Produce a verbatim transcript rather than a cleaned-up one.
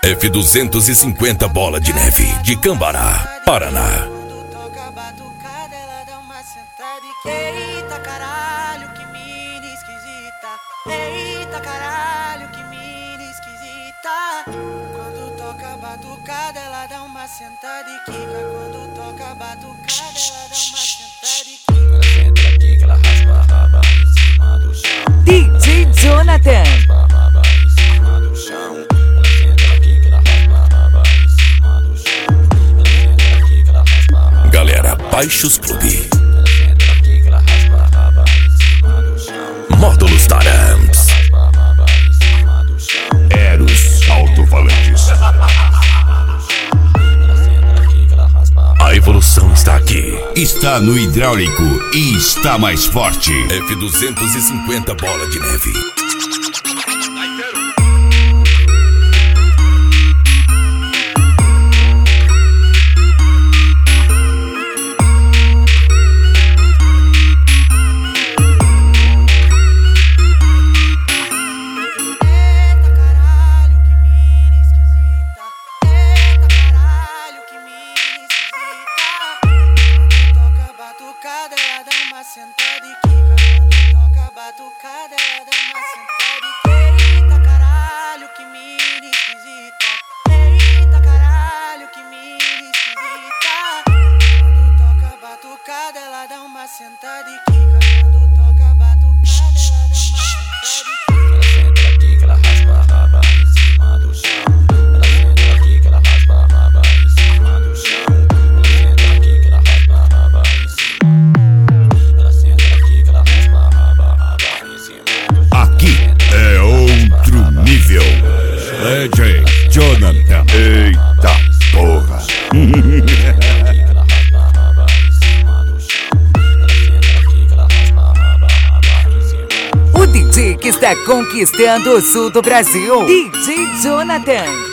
F duzentos e cinquenta Bola de Neve, de Cambará, Paraná. Quando toca a batucada, ela dá uma sentada e... Eita caralho, que mina esquisita. Eita caralho, que mina esquisita. Quando toca a batucada, ela dá uma sentada e quica. Quando toca a batucada, ela dá uma sentada e quica. Ela senta aqui que ela raspa a raba em cima do chão. D J Jonathan. Raspa a raba em cima do chão. Ela senta aqui que ela raspa a raba em cima do chão. Ela senta aqui que ela raspa a raba. Galera, Baixos Clube. Ela senta aqui que ela raspa a raba em cima do chão. Módulos Taramps. Raspa a raba em cima do chão. Eros Alto-Falantes. A evolução está aqui. Está no hidráulico e está mais forte. F duzentos e cinquenta Bola de Neve. Ela dá uma sentada e quica. Quando toca a batucada, ela dá uma sentada e quica. Eita caralho, que mina esquisita. Eita caralho, que mina esquisita. Quando toca a batucada, ela dá uma sentada e quica. Quando toca a batucada, ela dá uma sentada e quica. Ela senta aqui que ela raspa a raba em cima do chão. Ela senta aqui que ela raspa a raba em cima do chão. Ela senta aqui que ela raspa a raba em cima. Ela senta aqui que ela raspa a raba, raba em cima. Aqui é outro nível. D J Jonathan. Eita porra. O D J que está conquistando o sul do Brasil. D J Jonathan.